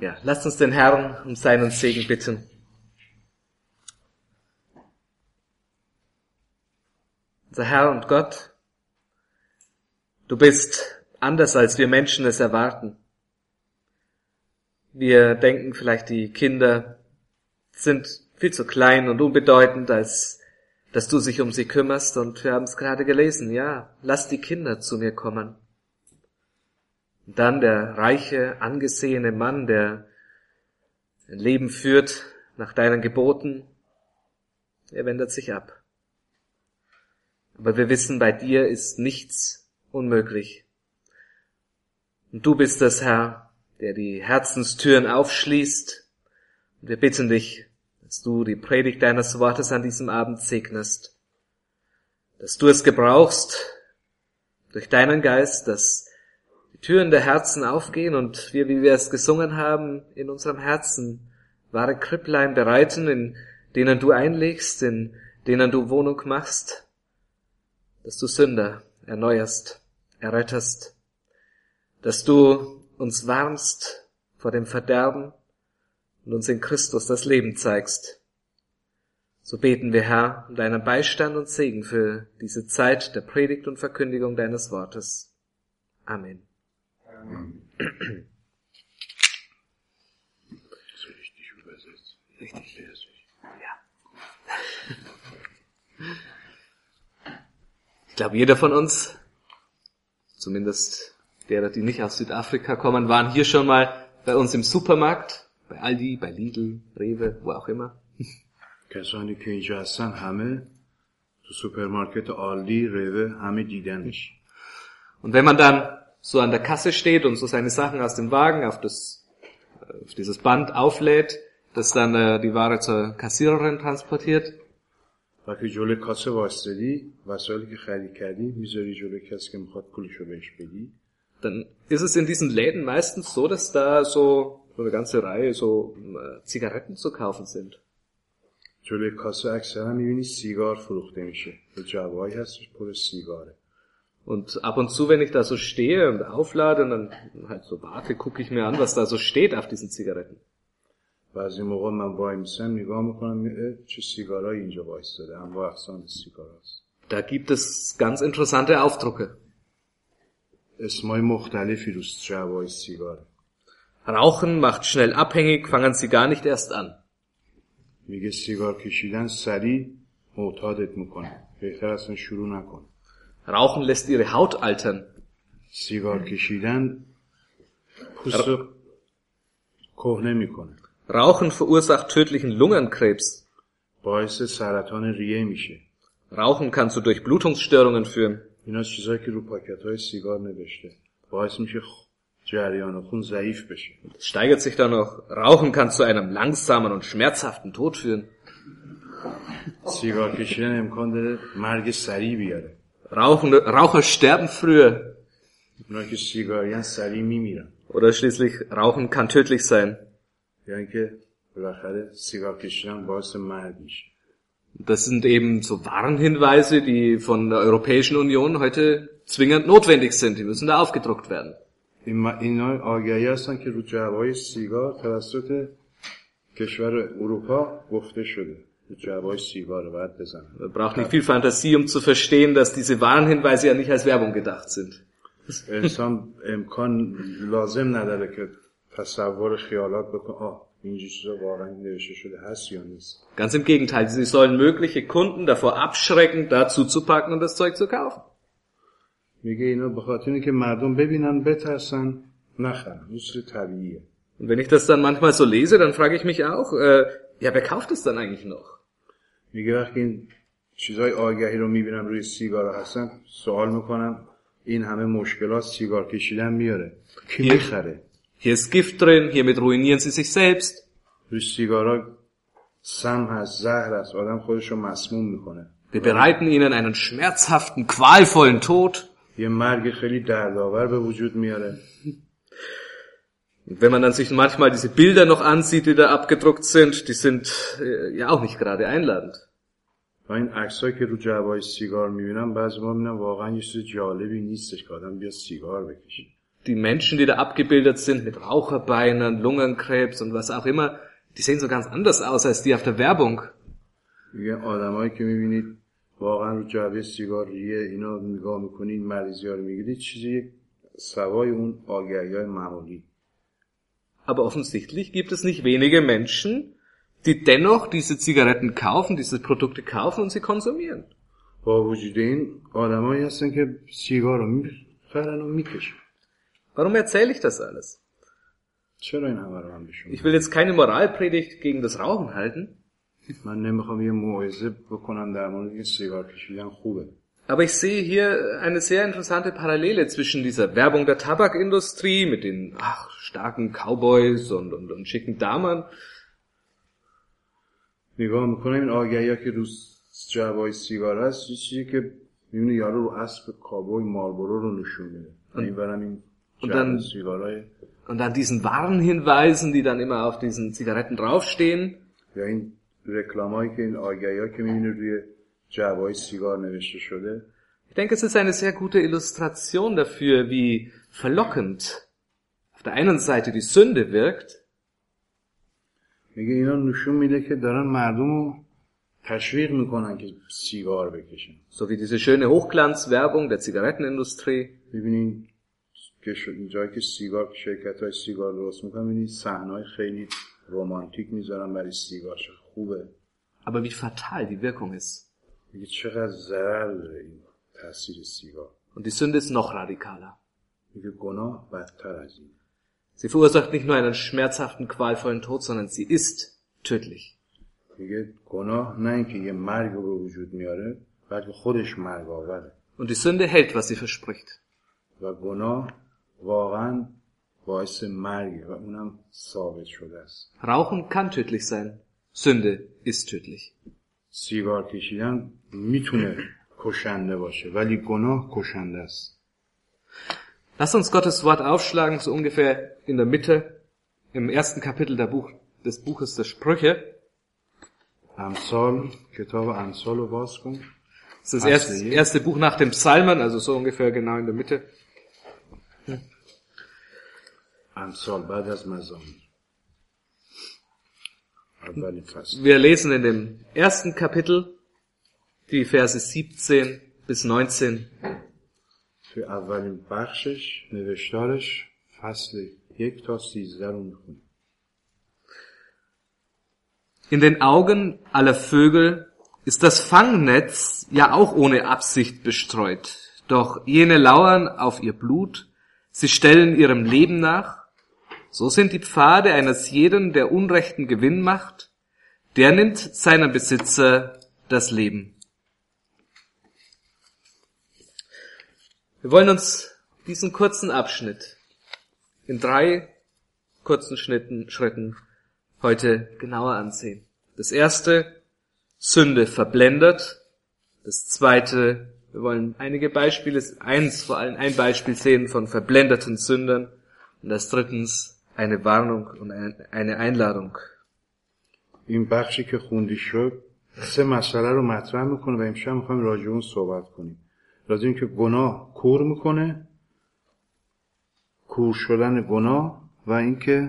Ja, lasst uns den Herrn um seinen Segen bitten. Unser Herr und Gott, du bist anders, als wir Menschen es erwarten. Wir denken vielleicht, die Kinder sind viel zu klein und unbedeutend, als dass du dich um sie kümmerst. Und wir haben es gerade gelesen, ja, lass die Kinder zu mir kommen. Und dann der reiche, angesehene Mann, der ein Leben führt nach deinen Geboten, er wendet sich ab. Aber wir wissen, bei dir ist nichts unmöglich. Und du bist das, Herr, der die Herzenstüren aufschließt. Und wir bitten dich, dass du die Predigt deines Wortes an diesem Abend segnest. Dass du es gebrauchst durch deinen Geist, dass die Türen der Herzen aufgehen und wir, wie wir es gesungen haben, in unserem Herzen wahre Kripplein bereiten, in denen du einlegst, in denen du Wohnung machst. Dass du Sünder erneuerst, errettest, dass du uns warnst vor dem Verderben und uns in Christus das Leben zeigst. So beten wir, Herr, um deinen Beistand und Segen für diese Zeit der Predigt und Verkündigung deines Wortes. Amen. Amen. So richtig übersetzt. Richtig. Ja. Ich glaube, jeder von uns, zumindest derer, die nicht aus Südafrika kommen, waren hier schon mal bei uns im Supermarkt, bei Aldi, bei Lidl, Rewe, wo auch immer. کسانی که اینجا هستن همه تو سوپرمارکت آلدی، روه، همه دیدنش. Und wenn man dann so an der Kasse steht und so seine Sachen aus dem Wagen auf dieses Band auflädt, das dann die Ware zur Kassiererin transportiert, وقتی جلوی کاسه واسطدی وسایلی که خرید کردی میذاری جلوی کسی که میخواد پولشو بهش بدی، dann ist es in diesen Läden meistens so, dass da so eine ganze Reihe so Zigaretten zu kaufen sind. جلوی کاسه اکثرا میبینی سیگار فروخته میشه. به جوایی هستش پر سیگاره. Und ab und zu, wenn ich da so stehe und auflade und dann halt so warte, gucke ich mir an, was da so steht auf diesen Zigaretten. بعضی موقع من وای میسم نگاه میکنم چه سیگارایی اینجا وایساده، انواع اقسام سیگاراست. Da gibt es ganz interessante Aufdrucke. اسمای مختلفی روست جوای سیگاره. Rauchen macht schnell abhängig, fangen Sie gar nicht erst an. میگه سیگار کشیدن سریع معتادت میکنه، بهتر اصلا شروع نکن. Rauchen lässt Ihre Haut altern. سیگار کشیدن پوست کهنه میکنه. Rauchen verursacht tödlichen Lungenkrebs. باعث سرطان ریه میشه. Rauchen kann zu Durchblutungsstörungen führen. اینا چیزایی که رو پاکت‌های سیگار نوشته. باعث میشه جریان خون ضعیف بشه. Es steigert sich dann noch. Rauchen kann zu einem langsamen und schmerzhaften Tod führen. سیگار کشیدن امکان داره مرگ سریع بیاره. Raucher sterben früher. اونا که سیگاریان سریع میمیرن. Oder schließlich, Rauchen kann tödlich sein. یا اینکه بالاخره سیگار کشیدن باعث مرگ میشه. Das sind eben so Warnhinweise, die von der Europäischen Union heute zwingend notwendig sind. Die müssen da aufgedruckt werden. اینا آگهی هستن که رو جعبه‌های سیگار توسط کشور اروپا گفته شده. رو جعبه‌های سیگار باید بزنن. Man braucht nicht viel Fantasie, um zu verstehen, dass diese Warnhinweise ja nicht als Werbung gedacht sind. انسان امکان لازم نداره که تصور خیالات بکنه این چیزا واقعا نوشته شده هست یا نیست. Ganz im Gegenteil, sie sollen mögliche Kunden davor abschrecken, da zuzupacken und das Zeug zu kaufen. میگه اینا به خاطر اینکه مردم ببینن بترسن نخرن. این چیز طبیعیه. Und wenn ich das dann manchmal so lese, dann frage ich mich auch, ja, wer kauft es dann eigentlich noch? میگه وقتی این چیزای آگهی رو میبینم روی سیگارا هستن سوال میکنم این همه مشکلات سیگار کشیدن میاره کی میخره؟ Hier ist Gift drin, hiermit ruinieren sie sich selbst. روی سیگارا سم هست، زهر هست، آدم خودش رو مسموم میکنه. Wir bereiten ihnen einen schmerzhaften, qualvollen Tod. یه مرگ خیلی دردآور به وجود میاره. Und wenn man dann sich manchmal diese Bilder noch ansieht, die da abgedruckt sind, die sind ja auch nicht gerade einladend. و این عکسایی که رو جعبه‌های سیگار میبینم بعضی موقع میبینم واقعا یه چیز جالبی نیستش که آدم بیا سیگار بکشه. die Menschen, die da abgebildet sind, mit Raucherbeinen, Lungenkrebs und was auch immer, die sehen so ganz anders aus als die auf der Werbung. میگه آدمایی که میبینید واقعا رو جعبه سیگار ریه اینا نگاه میکنید مریضی‌ها رو میگیرید چیزی سوای اون آگهی‌های معمولی. Aber offensichtlich gibt es nicht wenige Menschen, die dennoch diese Zigaretten kaufen, diese Produkte kaufen und sie konsumieren. با وجود این آدمایی هستن که سیگار رو میخرن و میکشن. Warum erzähle ich das alles? چرا این همه رو من بشون؟ Ich will jetzt keine Moralpredigt gegen das Rauchen halten. من نمیخوام یه موعظه بکنم در مورد اینکه سیگار کشیدن خوبه. Aber ich sehe hier eine sehr interessante Parallele zwischen dieser Werbung der Tabakindustrie mit den starken Cowboys und schicken Damen. نگاه میکنم این آگهی‌ها که رو جعبه‌های سیگار هست یه چیزی که میبینی یارو رو اسب کابوی مارلبورو رو نشون میده. این برام این جعبه سیگارهای und dann diesen Warnhinweisen, die dann immer auf diesen Zigaretten draufstehen. یا این رکلامایی که این آگهی‌ها که میبینی روی جعبه‌های سیگار نوشته شده. Ich denke, es ist eine sehr gute Illustration dafür, wie verlockend auf der einen Seite die Sünde wirkt. میگه اینا نشون میده که دارن مردمو تشویق میکنن که سیگار بکشن. So wie diese schöne Hochglanzwerbung der Zigarettenindustrie. ببینید که جایی که سیگار شرکت‌های سیگار درست میکنن میبینید صحنه‌های خیلی رمانتیک میذارن برای سیگار خوبه. Aber wie fatal die Wirkung ist. میگه چقدر ضرر داره این تاثیر سیگار. Und die Sünde ist noch radikaler. میگه گناه بدتر از این. Sie verursacht nicht nur einen schmerzhaften, qualvollen Tod, sondern sie ist tödlich. میگه گناه نه اینکه یه مرگ رو به وجود میاره، بلکه خودش مرگ آوره. Und die Sünde hält, was sie verspricht. و گناه واقعا باعث مرگ و اونم ثابت شده است. Rauchen kann tödlich sein. Sünde ist tödlich. سیگار کشیدن میتونه کشنده باشه ولی گناه کشنده است. Lass uns Gottes Wort aufschlagen, so ungefähr in der Mitte, im ersten Kapitel des Buches der Sprüche. امثال، کتاب امثال رو باز کن. Das ist das erste Buch nach dem Psalmen, also so ungefähr genau in der Mitte. امثال بعد از مزامیر. اولی فصل. Wir lesen in dem ersten Kapitel die Verse 17 bis 19. توی اولین بخشش نوشتارش فصل 1 تا 13 رو میخونیم. In den Augen aller Vögel ist das Fangnetz ja auch ohne Absicht bestreut. Doch jene lauern auf ihr Blut, sie stellen ihrem Leben nach. So sind die Pfade eines jeden, der unrechten Gewinn macht. Der nimmt seinem Besitzer das Leben. Wir wollen uns diesen kurzen Abschnitt in 3 kurzen Schritten heute genauer ansehen. Das erste, Sünde verblendet. Das zweite, wir wollen einige Beispiele, vor allem ein Beispiel sehen von verblendeten Sündern. Und das drittens, eine Warnung und eine Einladung. این بخشی که خوندی شد 3 مسئله رو مطرح میکنه و امشب میخوایم راجع به اون صحبت کنیم. راجع اینکه گناه کور میکنه، کور شدن گناه و اینکه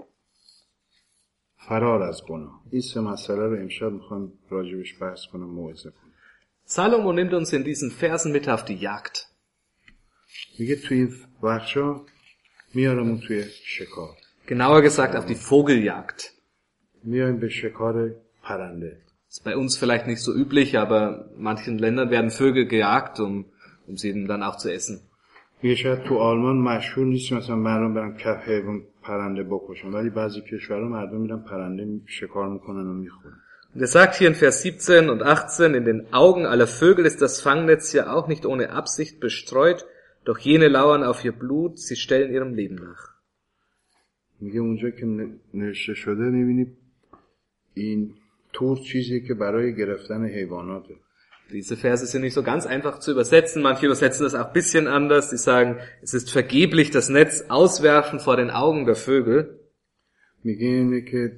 فرار از گناه. این 3 مسئله رو امشب میخوایم راجعش بحث کنم، موعظه کنم. Salomo nimmt uns in diesen Versen mit auf die Jagd. میگه توی این بخشا میارمون توی شکار. Genauer gesagt auf die Vogeljagd. میایم به شکار پرنده. Ist bei uns vielleicht nicht so üblich, aber in manchen Ländern werden Vögel gejagt, um sie dann auch zu essen. میگه شاید تو آلمان مشهور نیست مثلا مردم برن کف حیوان پرنده بکشن، ولی بعضی کشورها مردم میرن پرنده شکار میکنن و میخورن. Und er sagt hier in Vers 17 und 18, in den Augen aller Vögel ist das Fangnetz ja auch nicht ohne Absicht bestreut, doch jene lauern auf ihr Blut, sie stellen ihrem Leben nach. میگه اونجا که نوشته شده میبینی این تور چیزی که برای گرفتن حیواناته. Diese Verse sind nicht so ganz einfach zu übersetzen. Manche übersetzen das auch ein bisschen anders. Sie sagen, es ist vergeblich das Netz auswerfen vor den Augen der Vögel. میگه اینه که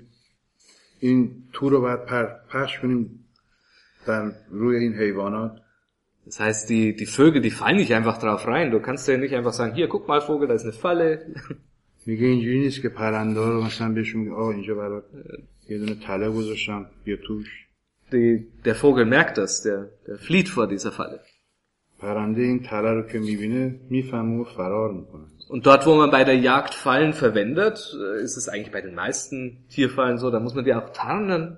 این تور رو باید پخش کنیم در روی این حیوانات. Das heißt, die Vögel, die fallen nicht einfach drauf rein. Du kannst ja nicht einfach sagen, hier, guck mal Vogel, da ist eine Falle. میگه اینجوری نیست که پرنده ها رو مثلا بهشون میگه اینجا برات یه دونه تله گذاشتم بیا توش. Der Vogel merkt das, der flieht vor dieser Falle. پرنده این تله رو که میبینه میفهمه و فرار میکنه. Und dort, wo man bei der Jagd Fallen verwendet, ist es eigentlich bei den meisten Tierfallen so, da muss man die auch tarnen.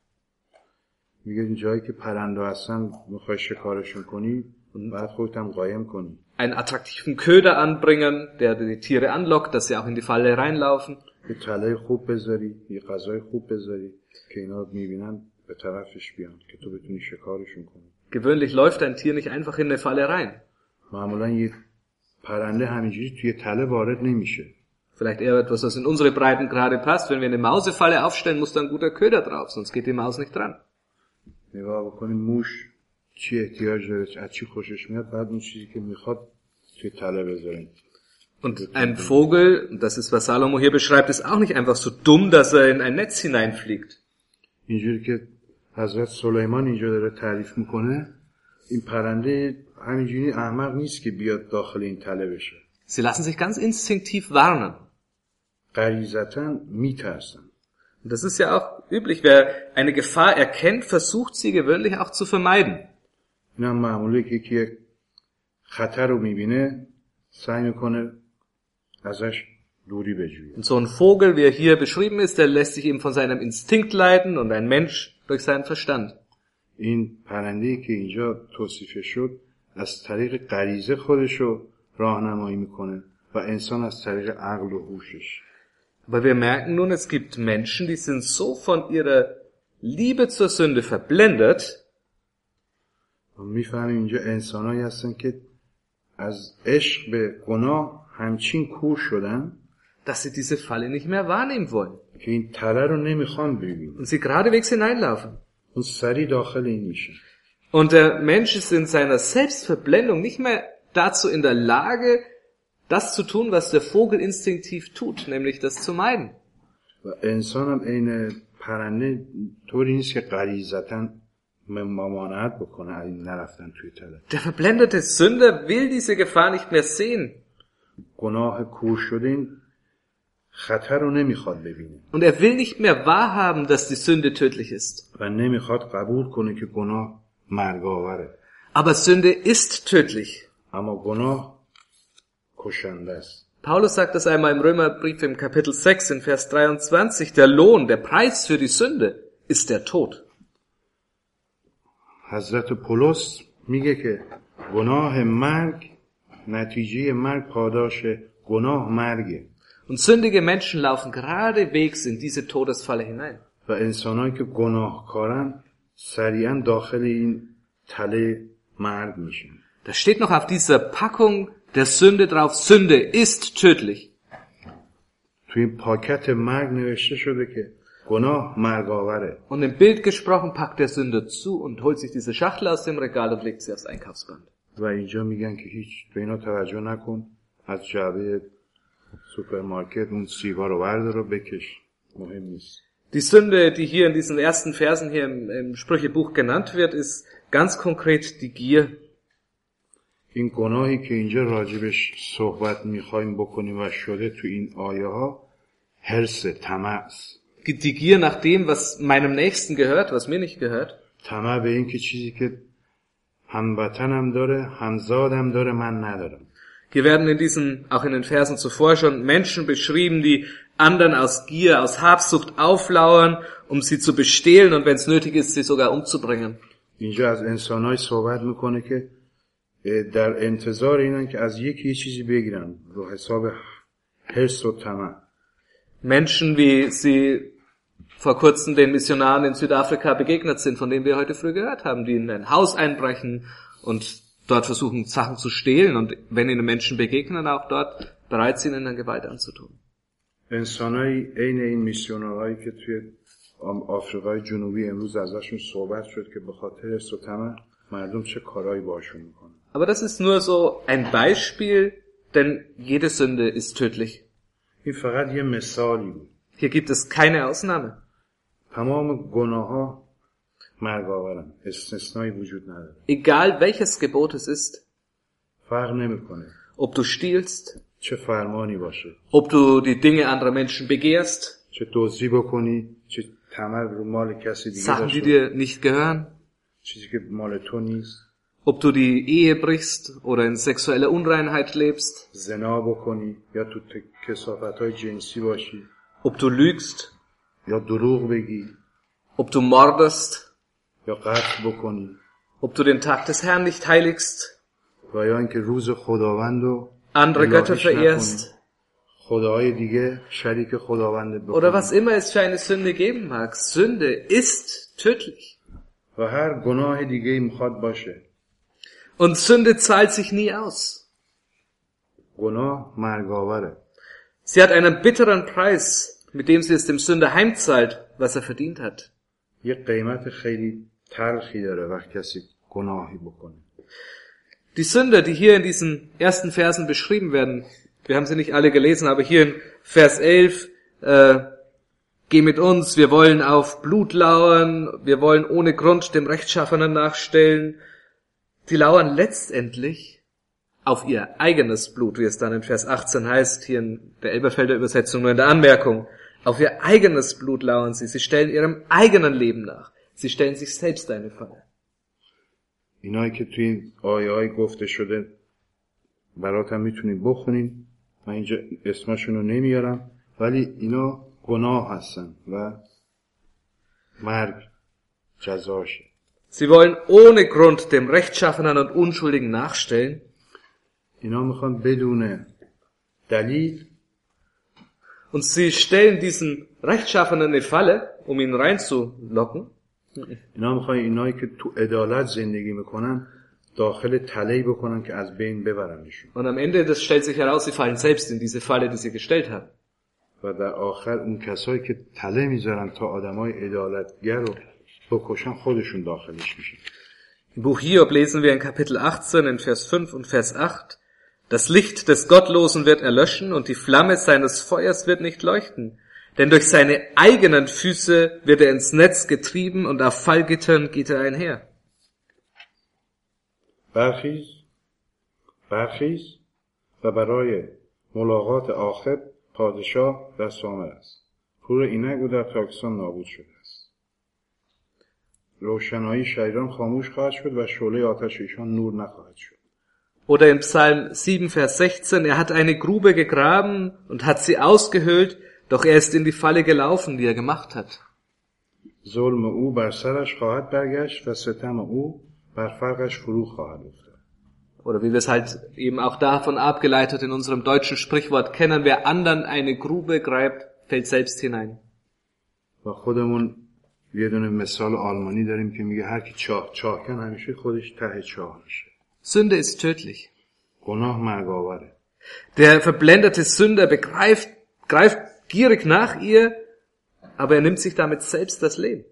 میگه این جایی که پرنده هستن میخوای شکارشون کنی بعد خودت هم قایم کنی. Einen attraktiven Köder anbringen, der die Tiere anlockt, dass sie auch in die Falle reinlaufen. یه تله خوب بذاری، یه غذای خوب بذاری که اینا میبینن به طرفش بیان که تو بتونی شکارشون کنی. Gewöhnlich läuft ein Tier nicht einfach in eine Falle rein. معمولا یه پرنده همینجوری توی تله وارد نمیشه. Vielleicht eher etwas, was in unsere Breiten gerade passt. Wenn wir eine Mausefalle aufstellen, muss da ein guter Köder drauf, sonst geht die Maus nicht dran. نگاه بکنیم موش چی احتیاج داره، از چی خوشش میاد، بعد اون چیزی که میخواد توی تله بذاریم. Und ein Vogel, das ist, was Salomo hier beschreibt, ist auch nicht einfach so dumm, dass er in ein Netz hineinfliegt. اینجوری که حضرت سلیمان اینجا داره تعریف میکنه، این پرنده همینجوری احمق نیست که بیاد داخل این تله بشه. Sie lassen sich ganz instinktiv warnen. غریزتاً میترسن. Und das ist ja auch üblich. Wer eine Gefahr erkennt, versucht sie gewöhnlich auch zu vermeiden. این هم معموله که یکی خطر رو میبینه سعی میکنه ازش دوری بجویه. Und so ein Vogel, wie er hier beschrieben ist, der lässt sich eben von seinem Instinkt leiten und ein Mensch durch seinen Verstand. این پرنده‌ای که اینجا توصیف شد از طریق غریزه خودش رو راهنمایی میکنه و انسان از طریق عقل و هوشش. Aber wir merken nun, es gibt Menschen, die sind so von ihrer Liebe zur Sünde verblendet, میفهمیم اینجا انسانایی هستن که از عشق به گناه همچین کور شدن dass sie diese Falle nicht mehr wahrnehmen wollen. که این تله رو نمیخوان ببینن. Und sie geradewegs hineinlaufen. اون سری داخل این میشه. Und der Mensch ist in seiner Selbstverblendung nicht mehr dazu in der Lage, das zu tun, was der Vogel instinktiv tut, nämlich das zu meiden. و انسان هم این پرنده طوری نیست که غریزتاً ممانعت بکنه این نرفتن توی تله. Der verblendete Sünder will diese Gefahr nicht mehr sehen. گناه کور شده این خطر رو نمیخواد ببینه. Und er will nicht mehr wahrhaben, dass die Sünde tödlich ist. و نمیخواد قبول کنه که گناه مرگاوره. Aber Sünde ist tödlich. اما گناه کشنده است. Paulus sagt das einmal im Römerbrief im Kapitel 6 in Vers 23, der Lohn, der Preis für die Sünde ist der Tod. حضرت پولس میگه که گناه مرگ نتیجه مرگ پاداش گناه مرگه. Und sündige Menschen laufen geradewegs in diese Todesfalle hinein. و انسانایی که گناهکارن سریعا داخل این تله مرگ میشن. Da steht noch auf dieser Packung der Sünde drauf, Sünde ist tödlich. توی این پاکت مرگ نوشته شده که گناه مرگاوره. Und im Bild gesprochen packt der Sünder zu und holt sich diese Schachtel aus dem Regal und legt sie aufs Einkaufsband. و اینجا میگن که هیچ به اینا توجه نکن، از جعبه سوپرمارکت اون سیگار رو بردار و بکش، مهم نیست. Die Sünde, die hier in diesen ersten Versen hier im Sprüchebuch genannt wird, ist ganz konkret die Gier. این گناهی که اینجا راجبش صحبت میخوایم بکنیم و شده تو این آیه ها حرص، طمع است. Die Gier nach dem, was meinem Nächsten gehört, was mir nicht gehört. طمع به این که چیزی که هموطنم داره، همزادم داره، من ندارم. Hier werden auch in den Versen zuvor schon Menschen beschrieben, die anderen aus Gier, aus Habsucht auflauern, um sie zu bestehlen und wenn es nötig ist, sie sogar umzubringen. اینجا از انسانای صحبت میکنه که در انتظار اینن که از یکی یه چیزی بگیرن رو حساب حرص و طمع. Menschen, wie sie vor kurzem den Missionaren in Südafrika begegnet sind, von denen wir heute früh gehört haben, die in ein Haus einbrechen und dort versuchen, Sachen zu stehlen und wenn ihnen Menschen begegnen, auch dort bereit sind, ihnen Gewalt anzutun. انسانای عین این میسیونرهایی که توی آفریقای جنوبی امروز ازشون صحبت شد که به خاطر حرص و طمع مردم چه کارایی باشون میکنن. Aber das ist nur so ein Beispiel, denn jede Sünde ist tödlich. این فقط یه مثالی بود. Hier gibt es keine Ausnahme. تمام گناه‌ها مرگ آورن. استثنایی وجود نداره. Egal welches Gebot es ist, فرق نمیکنه ob du stiehlst, چه فرمانی باشه، ob du die Dinge anderer Menschen begehrst, چه دزدی بکنی، چه طمع رو مال کسی دیگه Sachen, die داشته، dir nicht gehören, چیزی که مال تو نیست، ob du die Ehe brichst oder in sexueller Unreinheit lebst, زنا بکنی یا تو کثافت‌های جنسی باشی ob du lügst, یا دروغ بگی ob du mordest, یا قتل بکنی ob du den Tag des Herrn nicht heiligst, و یا اینکه روز خداوند رو andere Götter الهیش نکنی، verehrst خداهای دیگه شریک خداوند oder بکنی. was immer es für eine Sünde geben mag. Sünde ist tödlich. و هر گناه دیگه میخواد باشه. Und Sünde zahlt sich nie aus. گناه مرگاوره. Sie hat einen bitteren Preis, mit dem sie es dem Sünder heimzahlt, was er verdient hat. یه قیمت خیلی تلخی داره وقتی کسی گناهی بکنه. Die Sünder, die hier in diesen ersten Versen beschrieben werden, wir haben sie nicht alle gelesen, aber hier in Vers 11, geh mit uns, wir wollen auf Blut lauern, wir wollen ohne Grund dem Rechtschaffenen nachstellen. Die lauern letztendlich auf ihr eigenes Blut, wie es dann in Vers 18 heißt, hier in der Elberfelder Übersetzung nur in der Anmerkung. Auf ihr eigenes Blut lauern sie stellen ihrem eigenen Leben nach. Sie stellen sich selbst eine Falle. اینایی که توی این آیه‌های گفته شده براتم میتونید بخونین، من اینجا اسمشون رو نمیارم، ولی اینا گناه هستن و مرگ جزاشه. Sie wollen ohne Grund dem Rechtschaffenen und Unschuldigen nachstellen. اینا میخوان بدون دلیل Und sie stellen diesen Rechtschaffenen eine Falle, um ihn reinzulocken. اینا میخوان اینایی که تو عدالت زندگی میکنن داخل تله‌ای بکنن که از بین ببرنشون. Und am Ende, das stellt sich heraus, sie fallen selbst in diese Falle, die sie gestellt haben. و در آخر اون کسایی که تله میذارن تا آدمای عدالتگر رو بکشن خودشون داخلش میشن. Im Buch Hiob lesen wir in Kapitel 18 in Vers 5 und Vers 8, das Licht des Gottlosen wird erlöschen und die Flamme seines Feuers wird nicht leuchten. Denn durch seine eigenen Füße wird er ins Netz getrieben und auf Fallgittern geht er einher. برخیز و برای ملاقات آخر پادشاه در سامر است. پور اینک او در تاکسان نابود شده است. روشنایی شیران خاموش خواهد شد و شعله آتش ایشان نور نخواهد شد. Oder in Psalm 7, Vers 16, er hat eine Grube gegraben und hat sie ausgehöhlt, doch er ist in die Falle gelaufen, die er gemacht hat. ظلم او بر سرش خواهد برگشت و ستم او بر فرقش فرو خواهد افتاد. Oder wie wir es halt eben auch davon abgeleitet in unserem deutschen Sprichwort kennen, wer anderen eine Grube gräbt, fällt selbst hinein. و خودمون یه دونه مثال آلمانی داریم که میگه هر کی چاه کن همیشه خودش ته چاه میشه. Sünde ist tödlich. گناه مرگاوره. Der verblendete Sünder greift gierig nach ihr, aber er nimmt sich damit selbst das Leben.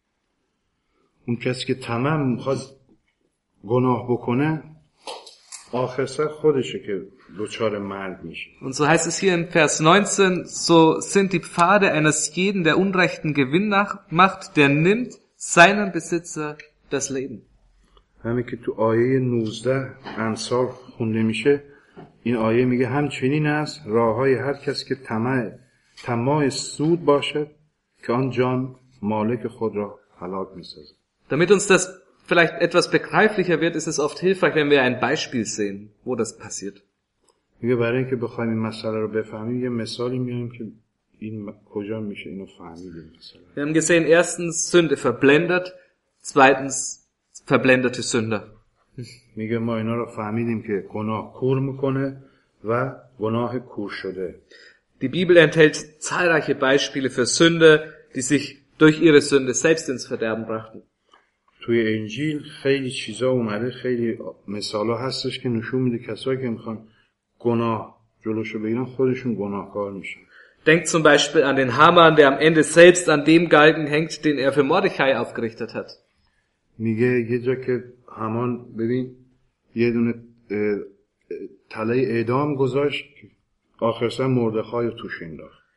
اون کسی که تمام میخواد گناه بکنه آخر سر خودشه که دچار مرگ میشه. Und so heißt es hier in Vers 19, so sind die Pfade eines jeden, der unrechten Gewinn macht, der nimmt seinem Besitzer das Leben. همین که تو آیه 19 امثال خونده میشه، این آیه میگه همچنین است راههای هر کس که طماع سود باشد که آن جان مالک خود را هلاک میسازد. Damit uns das vielleicht etwas begreiflicher wird, ist es oft hilfreich, wenn wir ein Beispiel sehen, wo das passiert. میگه برای اینکه بخوایم این مسئله رو بفهمیم یه مثالی میاریم که این کجا میشه اینو فهمیدیم. مثلا Wir haben gesehen, erstens Sünde verblendet, zweitens verblendete Sünder. میگه ما اینا رو فهمیدیم که گناه کور میکنه و گناه کور شده. Die Bibel enthält zahlreiche Beispiele für Sünde, die sich durch ihre Sünde selbst ins Verderben brachten. توی انجیل خیلی چیزا اومده، خیلی مثالا هستش که نشون میده کسایی که میخوان گناه جلوشو بگیرن خودشون گناهکار میشن. Denkt zum Beispiel an den Haman, der am Ende selbst an dem Galgen hängt, den er für Mordechai aufgerichtet hat. میگه یه جا که هامان ببین یه دونه تله اعدام گذاشت، آخر سر مردخای رو توش انداخت.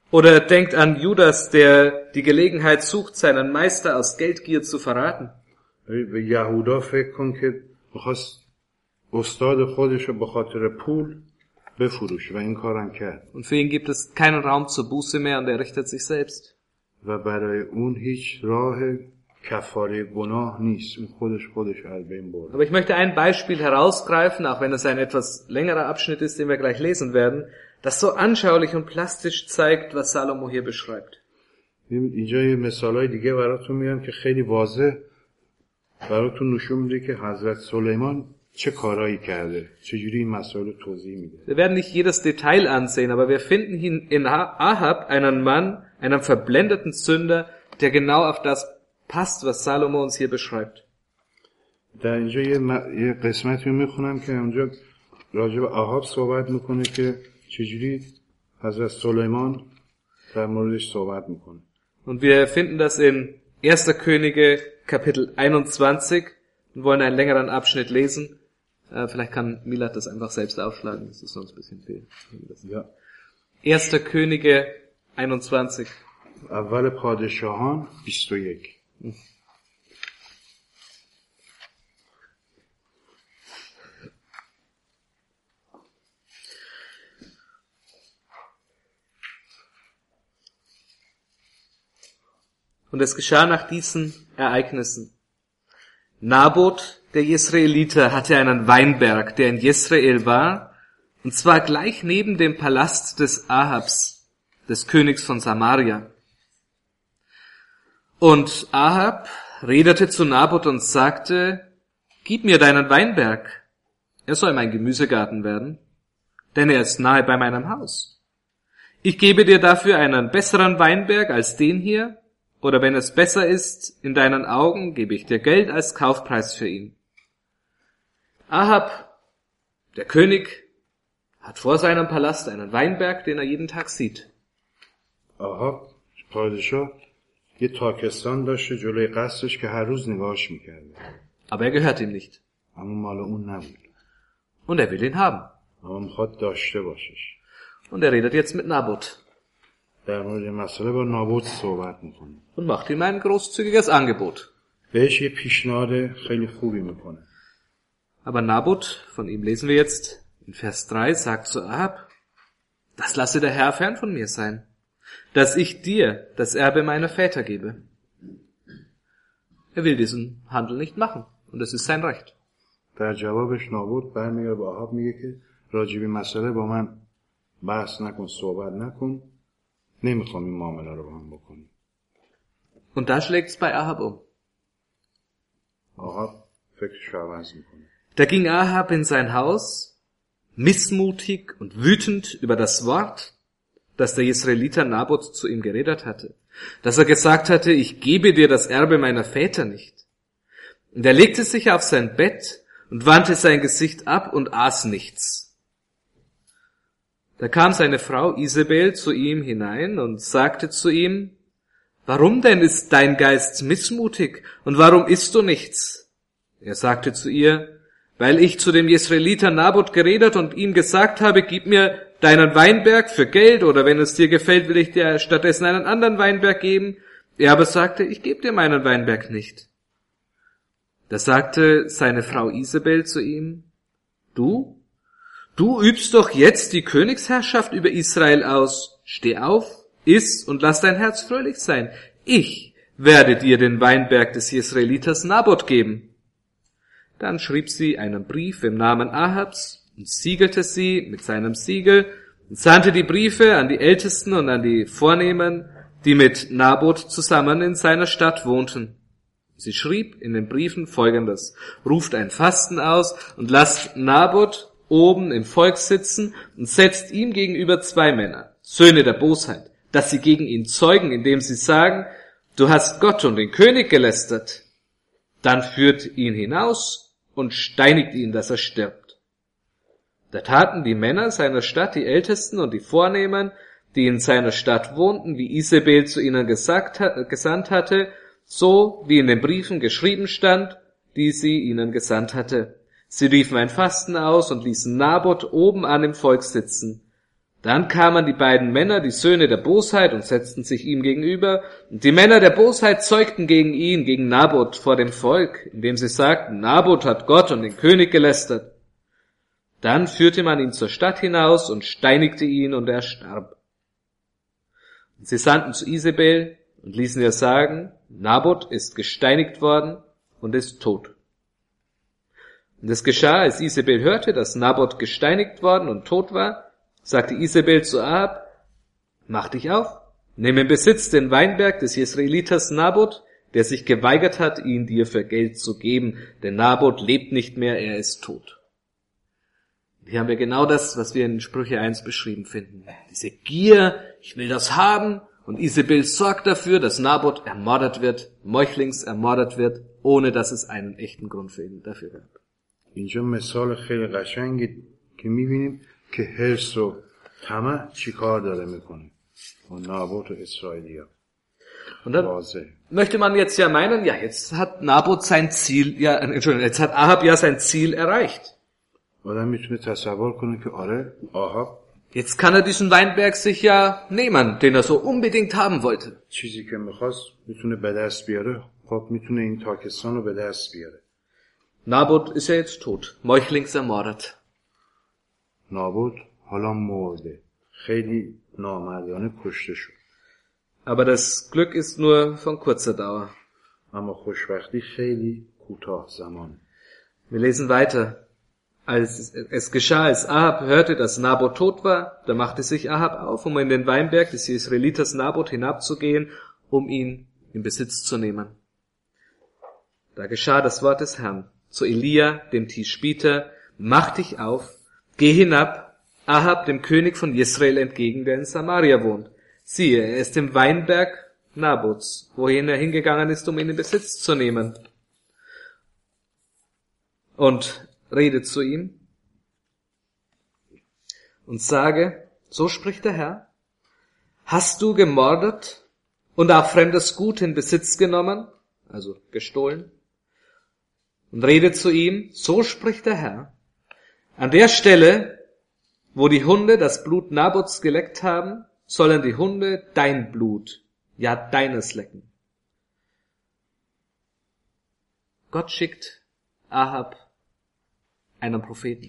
Oder denkt an Judas, der die Gelegenheit sucht, seinen Meister aus Geldgier zu verraten. به یهودا فکر کن که میخواست استاد خودش رو به خاطر پول بفروشه و این کارم کرد. Und für ihn gibt es keinen Raum zur Buße mehr und er richtet sich selbst. و برای اون هیچ راه کفاره گناه نیست. اون خودش از بین برد. Aber ich möchte ein Beispiel herausgreifen, auch wenn es ein etwas längerer Abschnitt ist, den wir gleich lesen werden, das so anschaulich und plastisch zeigt, was Salomo hier beschreibt. اینجا یه مثالای دیگه براتون میگم که خیلی واضح براتون نشون میده که حضرت سلیمان چه کارایی کرده، چجوری این مسائل توضیح میده. Wir werden nicht jedes Detail ansehen, aber wir finden in Ahab einen Mann, einen verblendeten Sünder, der genau auf das passt, was Salomo uns hier beschreibt. در اینجا یه قسمتی رو میخونم که اونجا راجع به آهاب صحبت میکنه که چجوری حضرت سلیمان در موردش صحبت میکنه. Und wir finden das in 1. Könige Kapitel 21 und wollen einen längeren Abschnitt lesen. Vielleicht kann Milad das einfach selbst aufschlagen, das ist sonst ein bisschen viel. Ja. 1. Könige 21. اول پادشاهان 21. Und es geschah nach diesen Ereignissen. Nabot, der Jesraeliter, hatte einen Weinberg, der in Jesrael war, und zwar gleich neben dem Palast des Ahabs, des Königs von Samaria. Und Ahab redete zu Nabot und sagte, gib mir deinen Weinberg, er soll mein Gemüsegarten werden, denn er ist nahe bei meinem Haus. Ich gebe dir dafür einen besseren Weinberg als den hier, oder wenn es besser ist in deinen Augen, gebe ich dir Geld als Kaufpreis für ihn. Ahab, der König, hat vor seinem Palast einen Weinberg, den er jeden Tag sieht. آهاب پادشاه یه تاکستان داشته جلوی قصرش که هر روز نگاهش میکرده. Aber er gehört ihm nicht. اما مال اون نبود. Und er will ihn haben. اما میخواد داشته باشش. Und er redet jetzt mit Nabot. در مورد مسئله با نابوت صحبت میکنه. Und macht ihm ein großzügiges Angebot. بهش یه پیشنهاد خیلی خوبی میکنه. Aber Nabot, von ihm lesen wir jetzt in Vers 3, sagt zu Ahab, das lasse der Herr fern von mir sein, dass ich dir das Erbe meiner Väter gebe. Er will diesen Handel nicht machen und es ist sein Recht. در جوابش نابوت برمیگره به آهاب میگه که راجع به مسئله با من بحث نکن، صحبت نکن، نمیخوام این معامله رو با هم بکنیم. Und da schlägt's bei Ahab um. آهاب فکرش رو عوض میکنه. Da ging Ahab in sein Haus, missmutig und wütend über das Wort, das der Jesraeliter Nabot zu ihm geredet hatte, dass er gesagt hatte, ich gebe dir das Erbe meiner Väter nicht. Und er legte sich auf sein Bett und wandte sein Gesicht ab und aß nichts. Da kam seine Frau Isabel zu ihm hinein und sagte zu ihm, warum denn ist dein Geist missmutig und warum isst du nichts? Er sagte zu ihr, weil ich zu dem Jesraeliter Nabot geredet und ihm gesagt habe, gib mir deinen Weinberg für Geld oder wenn es dir gefällt, will ich dir stattdessen einen anderen Weinberg geben. Er aber sagte, ich gebe dir meinen Weinberg nicht. Da sagte seine Frau Isabel zu ihm, du übst doch jetzt die Königsherrschaft über Israel aus. Steh auf, iss und lass dein Herz fröhlich sein. Ich werde dir den Weinberg des Jesraeliters Nabot geben. Dann schrieb sie einen Brief im Namen Ahabs und siegelte sie mit seinem Siegel und sandte die Briefe an die Ältesten und an die Vornehmen, die mit Nabot zusammen in seiner Stadt wohnten. Sie schrieb in den Briefen Folgendes: Ruft ein Fasten aus und lasst Nabot oben im Volk sitzen und setzt ihm gegenüber 2 Männer, Söhne der Bosheit, dass sie gegen ihn zeugen, indem sie sagen, du hast Gott und den König gelästert. Dann führt ihn hinaus und steinigt ihn, dass er stirbt. Da taten die Männer seiner Stadt, die Ältesten und die Vornehmen, die in seiner Stadt wohnten, wie Isabel zu ihnen gesandt hatte, so wie in den Briefen geschrieben stand, die sie ihnen gesandt hatte. Sie riefen ein Fasten aus und ließen Nabot oben an dem Volk sitzen. Dann kamen die beiden Männer, die Söhne der Bosheit, und setzten sich ihm gegenüber. Und die Männer der Bosheit zeugten gegen ihn, gegen Nabot vor dem Volk, indem sie sagten, Nabot hat Gott und den König gelästert. Dann führte man ihn zur Stadt hinaus und steinigte ihn, und er starb. Und sie sandten zu Isabel und ließen ihr sagen, Nabot ist gesteinigt worden und ist tot. Und es geschah, als Isabel hörte, dass Nabot gesteinigt worden und tot war, sagte Isabel zu Ahab, mach dich auf, nimm in Besitz den Weinberg des Jesreeliters Nabot, der sich geweigert hat, ihn dir für Geld zu geben, denn Nabot lebt nicht mehr, er ist tot. Hier haben wir genau das, was wir in Sprüche 1 beschrieben finden. Diese Gier, ich will das haben, und Isabel sorgt dafür, dass Nabot ermordet wird, meuchlings ermordet wird, ohne dass es einen echten Grund für ihn dafür gab. اینجا مثال خیلی قشنگی که میبینیم که حرص و طمع چی کار داره میکنه و نابوت و اسرائیلیا. Und dann möchte man jetzt ja meinen, ja, jetzt hat Nabot sein Ziel, jetzt hat Ahab ja sein Ziel erreicht. آدم میتونه تصور کنه که آره آهاب Jetzt kann er diesen Weinberg sich ja nehmen, den er so unbedingt haben wollte. چیزی که میخواست میتونه به دست بیاره، خب میتونه این تاکستان رو به دست بیاره. Nabot ist ja jetzt tot, meuchlings ermordet. نابوت حالا مرده، خیلی نامردانه کشته شد. Aber das Glück ist nur von kurzer Dauer. اما خوشبختی خیلی کوتاه زمان. Wir lesen weiter. Als es geschah, als Ahab hörte, dass Nabot tot war, da machte sich Ahab auf, um in den Weinberg des Jesreeliters Nabot hinabzugehen, um ihn in Besitz zu nehmen. Da geschah das Wort des Herrn zu Elia, dem Tischbiter, mach dich auf, geh hinab, Ahab, dem König von Jesrael, entgegen, der in Samaria wohnt. Siehe, er ist im Weinberg Nabots, wohin er hingegangen ist, um ihn in Besitz zu nehmen. Und rede zu ihm und sage, so spricht der Herr, hast du gemordet und auch fremdes Gut in Besitz genommen, also gestohlen? Und rede zu ihm, so spricht der Herr, an der Stelle, wo die Hunde das Blut Nabots geleckt haben, sollen die Hunde dein Blut, ja deines lecken. Gott schickt Ahab einen Propheten.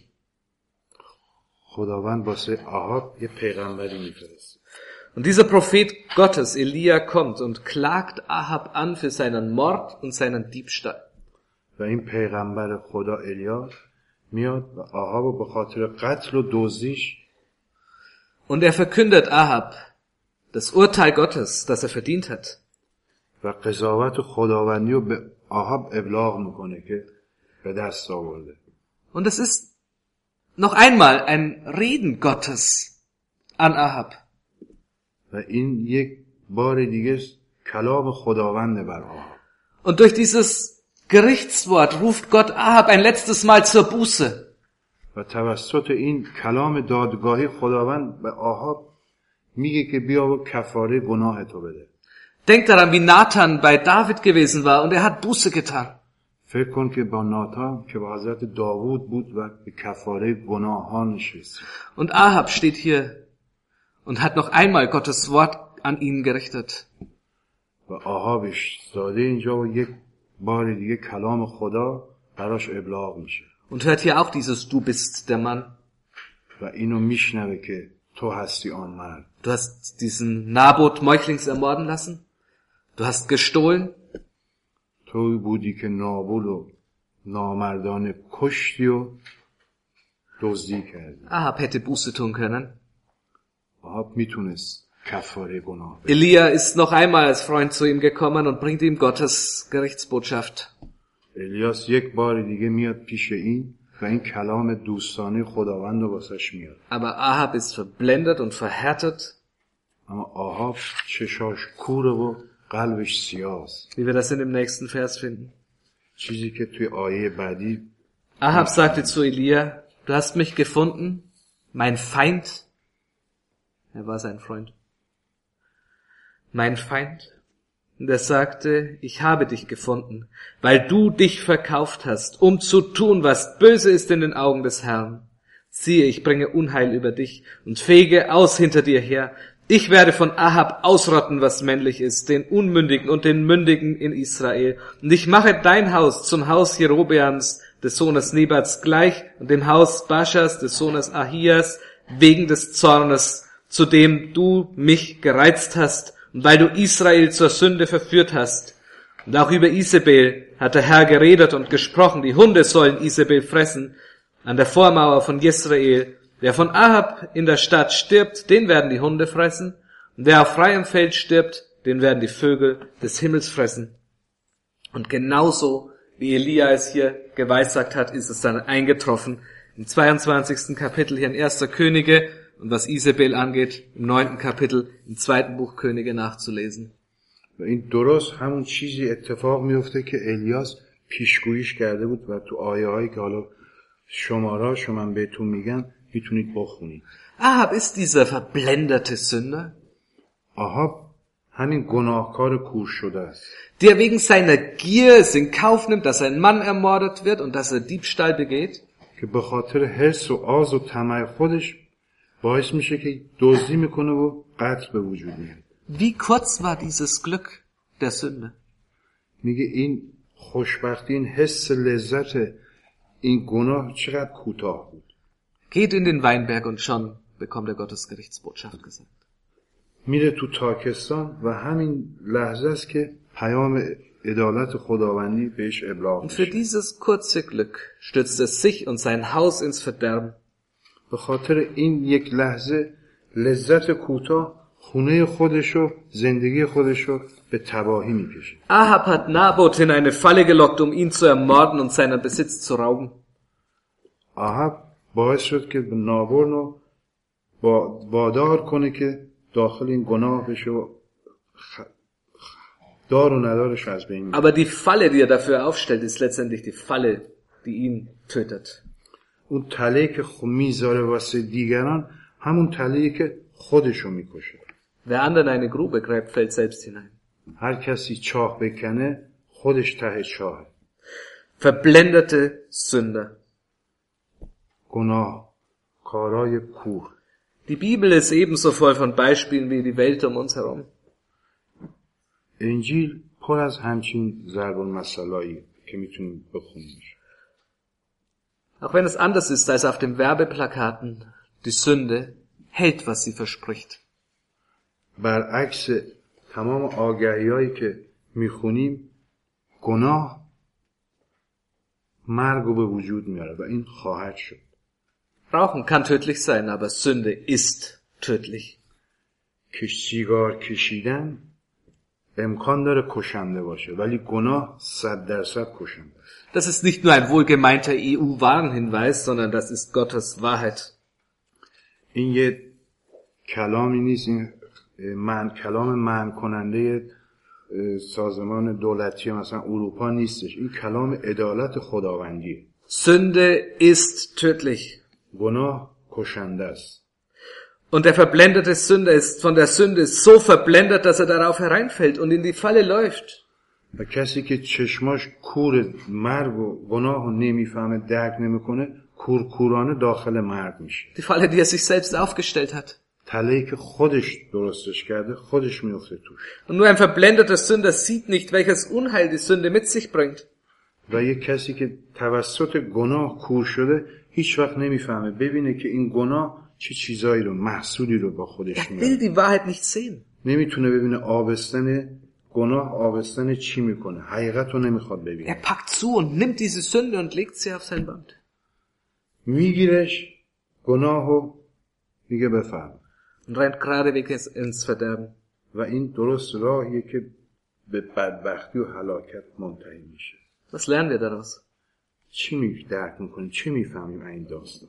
خداوند واسه آهاب یه پیغمبری میفرسته. Und dieser Prophet Gottes, Elia, kommt und klagt Ahab an für seinen Mord und seinen Diebstahl. و این پیغمبر خدا الیا میاد و آهاب به خاطر قتل و دزدیش Und er verkündet Ahab das Urteil Gottes, das er verdient hat. و قضاوت خداوندی رو به آهاب ابلاغ میکنه که به دست آورده. Und es ist noch einmal ein Reden Gottes an Ahab. و این یک بار دیگه کلام خداونده بر آهاب. Und durch dieses Gerichtswort ruft Gott Ahab ein letztes Mal zur Buße. و توسط این کلام دادگاهی خداوند به آهاب میگه که بیا و کفاره گناه تو بده. Denkt daran, wie Nathan bei David gewesen war und er hat Buße getan. فکر کن که با ناتان که با حضرت داوود بود و به کفاره گناهان نشست. Und Ahab steht hier und hat noch einmal Gottes Wort an ihn gerichtet. و آهابش داده اینجا و یک بار دیگه کلام خدا براش ابلاغ میشه. Und hört hier auch dieses Du bist der Mann. و اینو میشنوه که تو هستی آن مرد. Du hast diesen Nabot meuchlings ermorden lassen. Du hast gestohlen. توی بودی که نابل و نامردانه کشتی و دزدی کردی. Ahab hätte Buße tun können. آهاب میتونست کفاره گناه بده. Elia ist noch einmal als Freund zu ihm gekommen und bringt ihm Gottes Gerichtsbotschaft. الیاس یک بار دیگه میاد پیش این و این کلام دوستانه خداوند رو واسش میاد. Aber Ahab ist verblendet und verhärtet. اما آهاب چشاش کوره و قلبش سیاست. Wie wir das in dem nächsten Vers finden. چیزی که توی آیه بعدی Ahab sagte zu Elia, du hast mich gefunden, mein Feind. Er war sein Freund. Mein Feind. Und er sagte, ich habe dich gefunden, weil du dich verkauft hast, um zu tun, was böse ist in den Augen des Herrn. Siehe, ich bringe Unheil über dich und fege aus hinter dir her. Ich werde von Ahab ausrotten, was männlich ist, den Unmündigen und den Mündigen in Israel. Und ich mache dein Haus zum Haus Jerobeams, des Sohnes Nebats, gleich und dem Haus Baschas, des Sohnes Ahias, wegen des Zornes, zu dem du mich gereizt hast und weil du Israel zur Sünde verführt hast. Und auch über Isabel hat der Herr geredet und gesprochen, die Hunde sollen Isabel fressen an der Vormauer von Jezreel. Wer von Ahab in der Stadt stirbt, den werden die Hunde fressen. Und wer auf freiem Feld stirbt, den werden die Vögel des Himmels fressen. Und genauso, wie Elia es hier geweissagt hat, ist es dann eingetroffen. Im 22. Kapitel hier in 1. Könige und was Isabel angeht, im 9. Kapitel im 2. Buch Könige nachzulesen. و این درست همون چیزی اتفاق میفته که الیاس پیشگوییش کرده بود و تو آیه هایی که حالا شمارهاشو من بهتون میگم میتونید بخونید. Ahab ist dieser verblendete Sünder, آهاب همین گناهکار کور شده است der wegen seiner Gier es in Kauf nimmt, dass ein Mann ermordet wird und dass er Diebstahl begeht, که به خاطر حرص و آز و طمع خودش باعث میشه که دزدی میکنه و قتل به وجود میاد. Wie kurz war dieses Glück der Sünde? میگه این خوشبختی، این حس لذت این گناه چقدر کوتاه بود. Geht in den Weinberg und schon bekommt er Gottes Gerichtsbotschaft gesagt. میره تو تاکستان و همین لحظه است که پیام عدالت خداوندی بهش ابلاغ Und für میشه. dieses kurze Glück stürzt er sich und sein Haus ins Verderben. به خاطر این یک لحظه لذت کوتاه خونه خودشو، زندگی خودشو به تباهی میکشه. Ahab hat Naboth in eine Falle gelockt, um ihn zu ermorden und seinen Besitz zu rauben. آهاب باعث شد که نابون رو وادار کنه که داخل این گناه بشه و دار و ندارش از بین میره. Aber die Falle, die er dafür aufstellt, ist letztendlich die Falle, die ihn tötet. اون تله که میذاره واسه دیگران همون تله که خودشو میکشه. Wer anderen eine Grube gräbt, fällt selbst hinein. هر کسی چاه بکنه خودش ته چاهه. Verblendete Sünder. گناه کارای کور. Die Bibel ist ebenso voll von Beispielen wie die Welt um uns herum. انجیل پر از همچین ضرب المثلایی که میتونیم بخونیم. Auch wenn es anders ist als auf den Werbeplakaten, die Sünde hält, was sie verspricht. برعکس تمام آگهی‌هایی که میخونیم گناه مرگ رو به وجود میاره و این خواهد شد. Rauchen kann tödlich sein, aber Sünde ist tödlich. سیگار کشیدن امکان داره کشنده باشه ولی گناه 100% کشنده. Das ist nicht nur ein wohlgemeinter EU-Warnhinweis, sondern das ist Gottes Wahrheit. این یه کلامی نیست، این کلام منع کننده سازمان دولتی مثلا اروپا نیستش، این کلام عدالت خداوندیه. Sünde ist tödlich. گناه کشنده است. Und der verblendete Sünder ist von der Sünde so verblendet, dass er darauf hereinfällt und in die Falle läuft. و کسی که چشماش کور مرگ و گناه رو نمیفهمه، درک نمیکنه، کورکورانه داخل مرگ میشه. Die Falle, die er sich selbst aufgestellt hat. تله‌ای که خودش درستش کرده خودش میفته توش. Und nur ein verblendeter Sünder sieht nicht, welches Unheil die Sünde mit sich bringt. و یک کسی که توسط گناه کور شده هیچ وقت نمیفهمه ببینه که این گناه چه چیزایی رو، محصولی رو با خودش Er will میاره. die Wahrheit nicht sehen. نمیتونه ببینه آبستن گناه آبستن چی میکنه، حقیقت رو نمیخواد ببینه. Er packt zu und nimmt diese Sünde und legt sie auf sein Band. میگیرش گناهو میگه بفهم Und rennt geradeweg ins Verderben. و این درست راهیه که به بدبختی و هلاکت منتهی میشه. Was lernen wir daraus? چی درک میکنیم، چی میفهمیم این داستان؟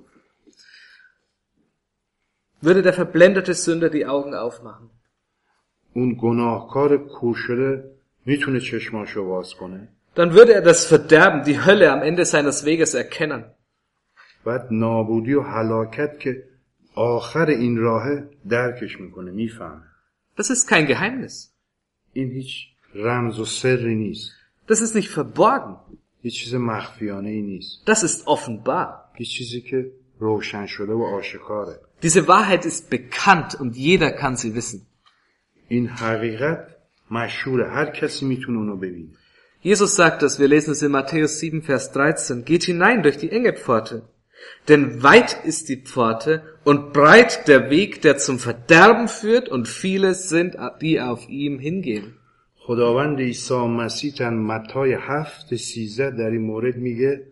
Würde der verblendete Sünder die Augen aufmachen? اون گناهکار کور شده میتونه چشماشو باز کنه. Dann würde er das Verderben, die Hölle am Ende seines Weges erkennen. بعد نابودی و هلاکت که آخر این راهه درکش میکنه، میفهمه. Das ist kein Geheimnis. این هیچ رمز و سری نیست. Das ist nicht verborgen. هیچ چیز مخفیانه ای نیست. Das ist offenbar. هیچ چیزی که روشن شده و آشکاره. Diese Wahrheit ist bekannt und jeder kann sie wissen. این حقیقت مشهوره، هر کسی میتونه اونو ببینه. Jesus sagt das, wir lesen es in Matthäus 7, Vers 13, geht hinein durch die enge Pforte. Denn weit ist die Pforte und breit der Weg, der zum Verderben führt, und viele sind, die auf ihm hingehen. خداوند عیسی مسیح در متی 7:13 در این مورد میگه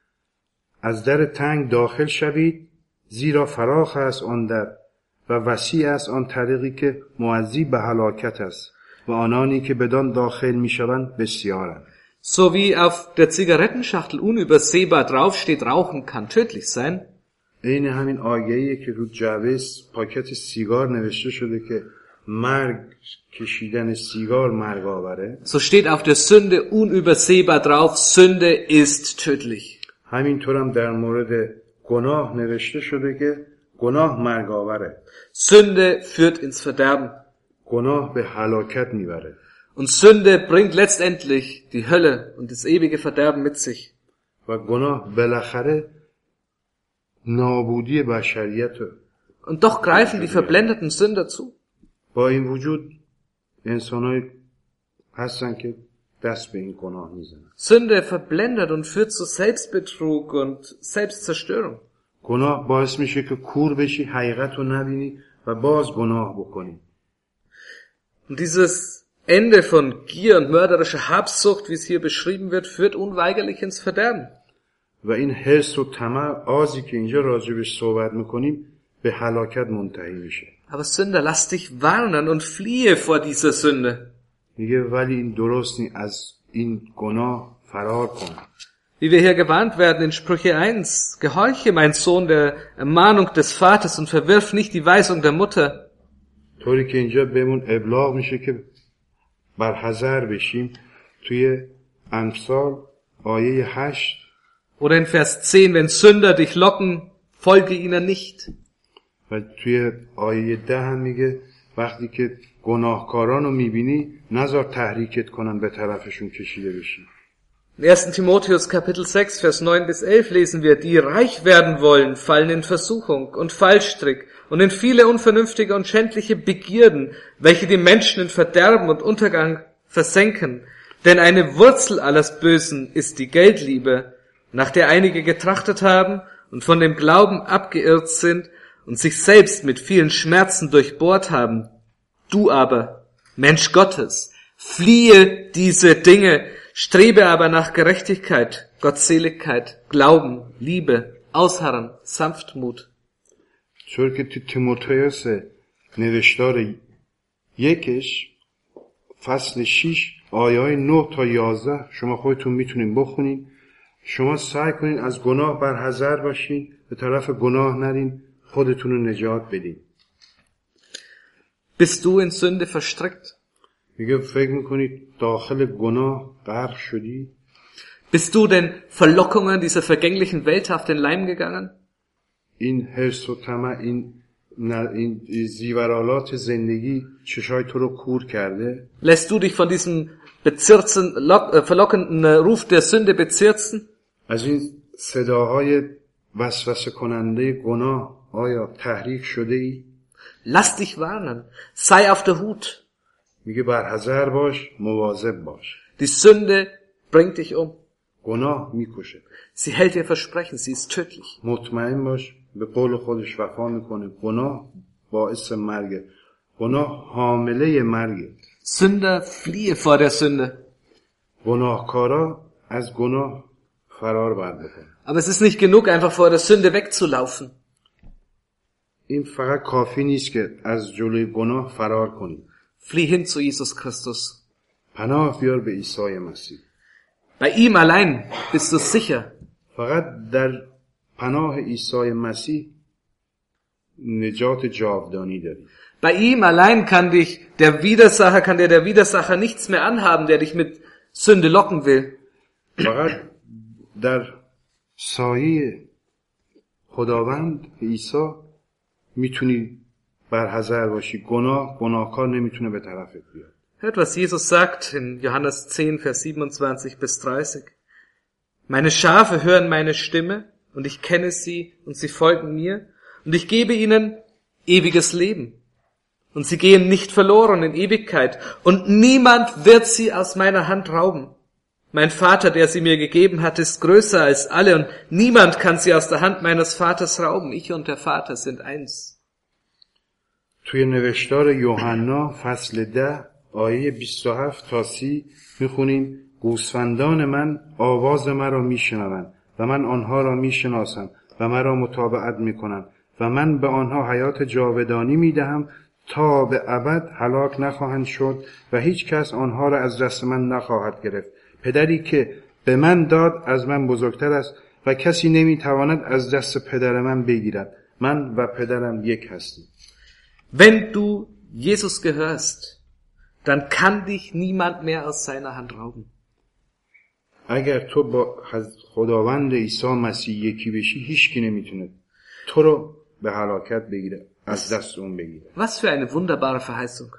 از در تنگ داخل شوید، زیرا فراخ است آن در و وسیع است آن طریقی که مؤدی به هلاکت است و آنانی که بدان داخل میشوند بسیارند. So wie auf der Zigarettenschachtel unübersehbar draufsteht, Rauchen kann tödlich sein. این همین آیه‌ایه که رو جعبه پاکت سیگار نوشته شده که مرگ کشیدن سیگار مرگ آوره. So steht auf der Sünde unübersehbar drauf, Sünde ist tödlich. همینطور هم در مورد گناه نوشته شده که گناه مرگ آوره. Sünde führt ins Verderben. گناه به هلاکت میبره. Und Sünde bringt letztendlich die Hölle und das ewige Verderben mit sich. و گناه بالاخره نابودی بشریت. Und doch greifen die verblendeten Sünder zu. با این وجود انسان‌های هستن که دست به این گناه میزنن. Sünde verblendet und führt zu Selbstbetrug und Selbstzerstörung. گناه باعث میشه که کور بشی، حقیقت رو نبینی و باز گناه بکنی. Und dieses Ende von Gier und mörderischer Habsucht, wie es hier beschrieben wird, führt unweigerlich ins Verderben. و این حرص و طمع، آزی که اینجا راجبش صحبت میکنیم، به هلاکت منتهی میشه. Aber Sünder, lass dich warnen und fliehe vor dieser Sünde. میگه ولی این درست نیست، از این گناه فرار کن. Wie wir hier gewarnt werden in Sprüche 1, gehorche, mein Sohn, der Ermahnung des Vaters und verwirf nicht die Weisung der Mutter. طوری که اینجا بهمون ابلاغ میشه که برحذر بشیم. توی امثال آیه 8 Oder in Vers 10, wenn Sünder dich locken, folge ihnen nicht. و توی آیه 10 هم میگه وقتی که گناهکاران رو میبینی نذار تحریکت کنن به طرفشون کشیده بشی. In 1. Timotheus Kapitel 6, Vers 9 bis 11 lesen wir, die reich werden wollen, fallen in Versuchung und Fallstrick und in viele unvernünftige und schändliche Begierden, welche die Menschen in Verderben und Untergang versenken. Denn eine Wurzel alles Bösen ist die Geldliebe, nach der einige getrachtet haben und von dem Glauben abgeirrt sind und sich selbst mit vielen Schmerzen durchbohrt haben. Du aber, Mensch Gottes, fliehe diese Dinge, strebe aber nach Gerechtigkeit, Gottseligkeit, Glauben, Liebe, Ausharren, Sanftmut. چون که تو تیموتائوس نوشتار 1 فصل 6 آیه‌های 9 تا 11 شما خودتون میتونین بخونین. شما سعی کنین از گناه برحذر باشین، به طرف گناه نرین، خودتون رو نجات بدین. Bist du in Sünde verstrickt? میگه فکر میکنید داخل گناه غرق شدی؟ Bist du den Verlockungen dieser vergänglichen Welt auf den Leim gegangen? این حرص و طمع، این زیورآلات زندگی چشای تو رو کور کرده؟ Lässt du dich von diesem verlockenden Ruf der Sünde bezirzen? از این صداهای وسوسه کننده گناه آیا تحریک شده ای؟ Lass dich warnen. Sei auf der Hut. میگه برحذر باش، مواظب باش. Die Sünde bringt dich um. گناه میکشه. Sie hält dir Versprechen, sie ist tödlich. مطمئن باش به قول خودش وفا میکنه. گناه باعث مرگه. گناه حامله مرگه. Sünder, fliehe vor der Sünde. گناهکارا از گناه فرار باید بکنن. Aber es ist nicht genug, einfach vor der Sünde wegzulaufen. این فقط کافی نیست که از جلوی گناه فرار کنی. Flieh hin zu Jesus Christus. پناه بیار به عیسی مسیح. Bei ihm allein bist du sicher. فقط در پناه عیسی مسیح نجات جاودانی داری. Bei ihm allein kann dir der Widersacher nichts mehr anhaben, der dich mit Sünde locken will. فقط در سایه خداوند عیسی میتونی برحذر باشی. گناهکار نمیتونه به طرفت بیاد. Hört, was Jesus sagt in Johannes 10, Vers 27 bis 30. Meine Schafe hören meine Stimme und ich kenne sie und sie folgen mir und ich gebe ihnen ewiges Leben. Und sie gehen nicht verloren in Ewigkeit und niemand wird sie aus meiner Hand rauben. Mein Vater, der sie mir gegeben hat, ist größer als alle und niemand kann sie aus der Hand meines Vaters rauben. Ich und der Vater sind eins. توی نوشتار یوحنا فصل 10 آیه 27 تا 30 میخونیم گوسفندان من آواز مرا میشنوند و من آنها را میشناسم و مرا متابعت میکنند و من به آنها حیات جاودانی میدهم تا به ابد هلاک نخواهند شد و هیچ کس آنها را از دست من نخواهد گرفت. پدری که به من داد از من بزرگتر است و کسی نمیتواند از دست پدر من بگیرد. من و پدرم یک هستیم. Wenn du Jesus gehörst, dann kann dich niemand mehr aus seiner Hand rauben. اگر تو با خداوند عیسی مسیح یکی بشی هیچکی نمیتونه تو رو به هلاکت بگیره، از دست اون بگیره. Was für eine wunderbare Verheißung.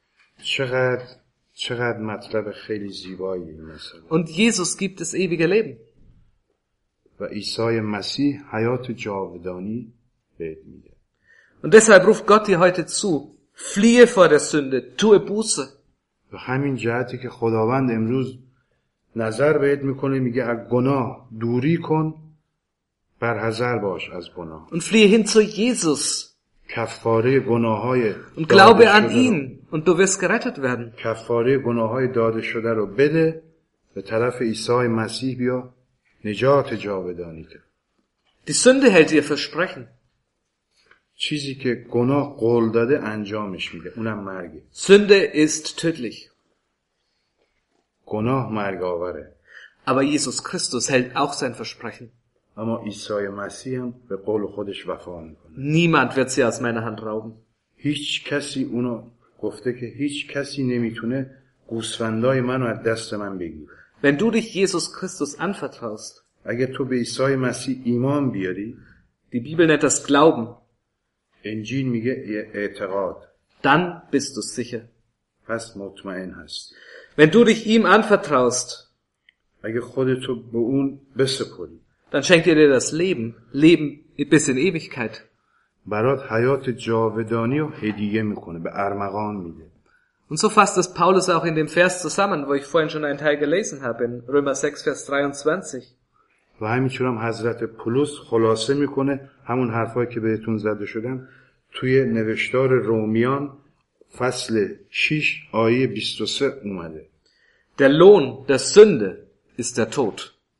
چقدر مطلب خیلی زیبایی این مثلا. Und Jesus gibt das ewige Leben. و عیسی مسیح حیات جاودانی بهت میده. Und deshalb ruft Gott dir heute zu, fliehe vor der Sünde, tue Buße. و همین جهتی که خداوند امروز نظر بهت میکنه، میگه از گناه دوری کن، برحذر باش از گناه. Und fliehe hin zu Jesus. کفاره گناههای Und glaube an ihn und du wirst gerettet werden. کفاره گناههای داده شده رو بده، به طرف عیسی مسیح بیا، نجات جاودانی ده. Die Sünde hält dir Versprechen. چیزی که گناه قول داده انجامش میده، اونم مرگه. Sünde ist tödlich. گناه مرگ آوره. Aber Jesus Christus hält auch sein Versprechen. اما عیسی مسیح هم به قول خودش وفا میکنه. Niemand wird sie aus meiner Hand rauben. هیچ کسی اونو گفته که هیچ کسی نمیتونه گوسفندای منو از دست من بگیره. Wenn du dich Jesus Christus anvertraust, اگه تو به عیسی مسیح ایمان بیاری، die Bibel nennt das Glauben, انجیل میگه اعتقاد، dann bist du sicher. پس مطمئن هست. Wenn du dich ihm anvertraust, اگه خودتو به اون بسپری، dann schenkt er dir das Leben bis in Ewigkeit. برات حیات جاودانی رو هدیه میکنه، به ارمغان میده. Und so fasst es Paulus auch in dem Vers zusammen, wo ich vorhin schon einen Teil gelesen habe, in Römer 6, Vers 23. و همینطور هم حضرت پولس خلاصه میکنه همون حرفایی که بهتون زده شدن توی نوشتار رومیان فصل 6 آیه 23 اومده. Der Lohn der Sünde ist der Tod.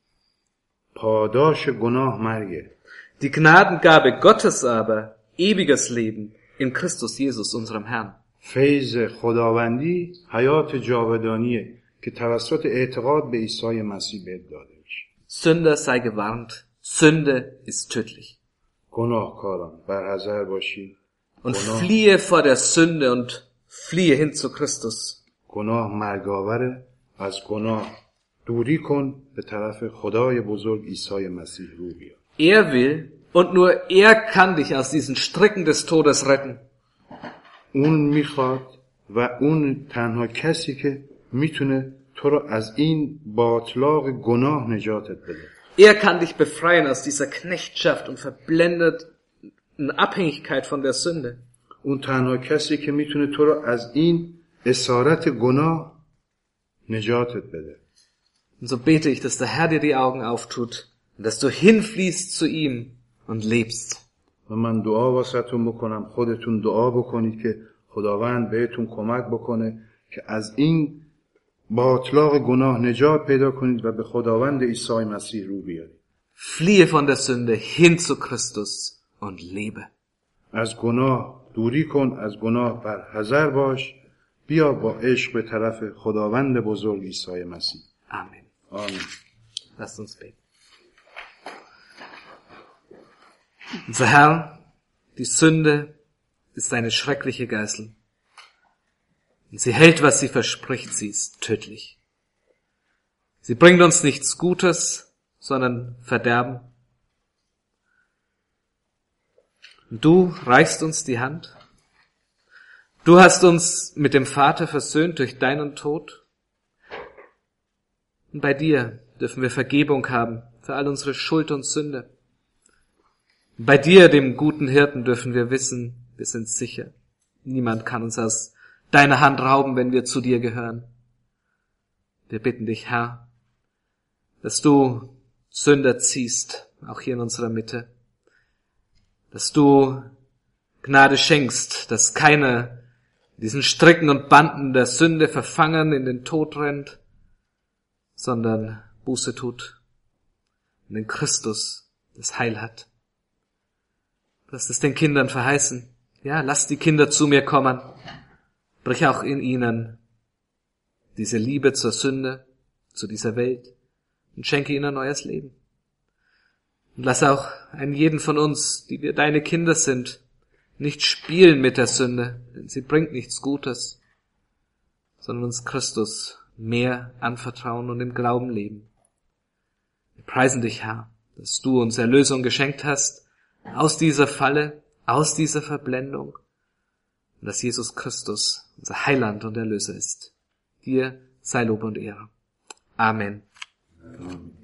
پاداش گناه مرگه. Die Gnadengabe Gottes aber ewiges Leben in Christus Jesus, unserem Herrn. فیض خداوندی حیات جاودانیه که توسط اعتقاد به عیسی مسیح بهت داده میشه. Sünder sei gewarnt, Sünde ist tödlich. گناهکاران برحذر باشی. Und fliehe vor der Sünde und fliehe hin zu Christus. گناه مرگاوره، از گناه دوری کن، به طرف خدای بزرگ عیسی مسیح رو بیا. Er will und nur er kann dich aus diesen Stricken des Todes retten. اون میخواد و اون تنها کسی که میتونه تو رو از این باطلاق گناه نجاتت بده. Er kann dich befreien aus dieser Knechtschaft und verblendeten Abhängigkeit von der Sünde. اون تنها کسی که میتونه تو رو از این اسارت گناه نجاتت بده. Und so bete ich, dass der Herr dir die Augen auftut und dass du hinfließt zu ihm und lebst. و من دعا واسهتون بکنم، خودتون دعا بکنید که خداوند بهتون کمک بکنه که از این باطلاق گناه نجات پیدا کنید و به خداوند عیسی مسیح رو بیارید. Fliehe von der Sünde hin zu Christus und lebe. از گناه دوری کن، از گناه برحذر باش، بیا با عشق به طرف خداوند بزرگ عیسی مسیح. Amen. آمین. Lasst uns beten. Unser Herr, die Sünde ist eine schreckliche Geißel. Und sie hält, was sie verspricht, sie ist tödlich. Sie bringt uns nichts Gutes, sondern Verderben. Und du reichst uns die Hand. Du hast uns mit dem Vater versöhnt durch deinen Tod. Und bei dir dürfen wir Vergebung haben für all unsere Schuld und Sünde. Bei dir, dem guten Hirten, dürfen wir wissen, wir sind sicher. Niemand kann uns aus deiner Hand rauben, wenn wir zu dir gehören. Wir bitten dich, Herr, dass du Sünder ziehst, auch hier in unserer Mitte. Dass du Gnade schenkst, dass keiner in diesen Stricken und Banden der Sünde verfangen in den Tod rennt, sondern Buße tut und in Christus das Heil hat. Du hast es den Kindern verheißen. Ja, lass die Kinder zu mir kommen. Brich auch in ihnen diese Liebe zur Sünde, zu dieser Welt und schenke ihnen ein neues Leben. Und lass auch einen jeden von uns, die wir deine Kinder sind, nicht spielen mit der Sünde, denn sie bringt nichts Gutes, sondern uns Christus mehr anvertrauen und im Glauben leben. Wir preisen dich, Herr, dass du uns Erlösung geschenkt hast, aus dieser Falle, aus dieser Verblendung, und dass Jesus Christus unser Heiland und Erlöser ist. Dir sei Lob und Ehre. Amen. Amen.